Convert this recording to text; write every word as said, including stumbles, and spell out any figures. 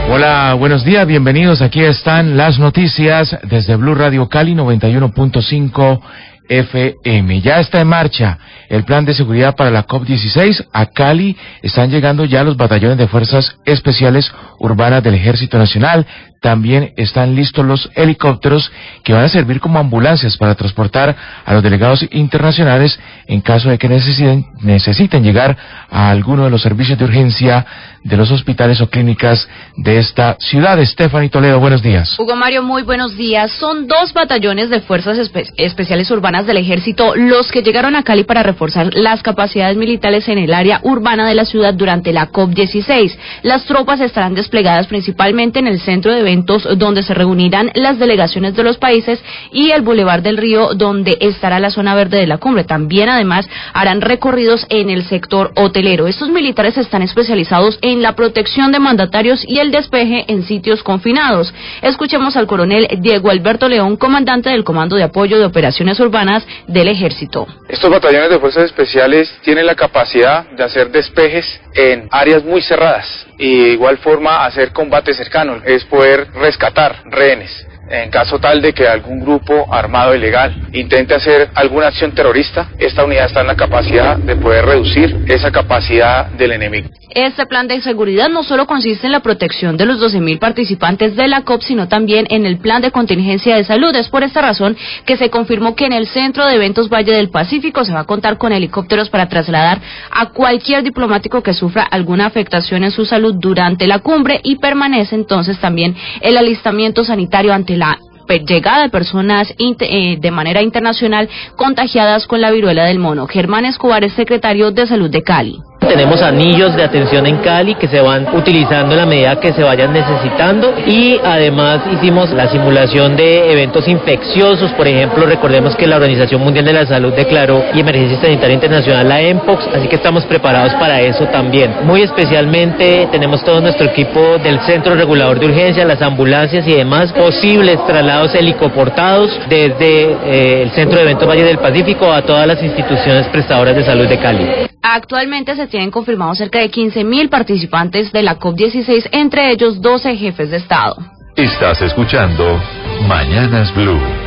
Hola, buenos días, bienvenidos. Aquí están las noticias desde Blue Radio Cali noventa y uno punto cinco F M. Ya está en marcha el plan de seguridad para la COP dieciséis. A Cali están llegando ya los batallones de fuerzas especiales urbanas del Ejército Nacional. También están listos los helicópteros que van a servir como ambulancias para transportar a los delegados internacionales en caso de que necesiten, necesiten llegar a alguno de los servicios de urgencia de los hospitales o clínicas de esta ciudad. Stephanie Toledo, buenos días. Hugo Mario, muy buenos días. Son dos batallones de fuerzas espe- especiales urbanas del Ejército los que llegaron a Cali para reforzar las capacidades militares en el área urbana de la ciudad durante la COP dieciséis. Las tropas estarán desplegadas principalmente en el centro de eventos donde se reunirán las delegaciones de los países y el Boulevard del Río, donde estará la zona verde de la cumbre. También, además, harán recorridos en el sector hotelero. Estos militares están especializados en la protección de mandatarios y el despeje en sitios confinados. Escuchemos al coronel Diego Alberto León, comandante del Comando de Apoyo de Operaciones Urbanas del Ejército. Estos batallones de fuerzas especiales tienen la capacidad de hacer despejes en áreas muy cerradas y de igual forma hacer combate cercano, es poder rescatar rehenes. En caso tal de que algún grupo armado ilegal intente hacer alguna acción terrorista, esta unidad está en la capacidad de poder reducir esa capacidad del enemigo. Este plan de seguridad no solo consiste en la protección de los doce mil participantes de la COP, sino también en el plan de contingencia de salud. Es por esta razón que se confirmó que en el Centro de Eventos Valle del Pacífico se va a contar con helicópteros para trasladar a cualquier diplomático que sufra alguna afectación en su salud durante la cumbre, y permanece entonces también el alistamiento sanitario ante la llegada de personas eh, de manera internacional contagiadas con la viruela del mono. Germán Escobar es secretario de Salud de Cali. Tenemos anillos de atención en Cali que se van utilizando en la medida que se vayan necesitando, y además hicimos la simulación de eventos infecciosos. Por ejemplo, recordemos que la Organización Mundial de la Salud declaró y Emergencia Sanitaria Internacional la Mpox, así que estamos preparados para eso también. Muy especialmente tenemos todo nuestro equipo del Centro Regulador de Urgencia, las ambulancias y demás posibles traslados helicoportados desde eh, el Centro de Eventos Valle del Pacífico a todas las instituciones prestadoras de salud de Cali. Actualmente se tienen confirmados cerca de quince mil participantes de la COP dieciséis, entre ellos doce jefes de Estado. Estás escuchando Mañanas Blue.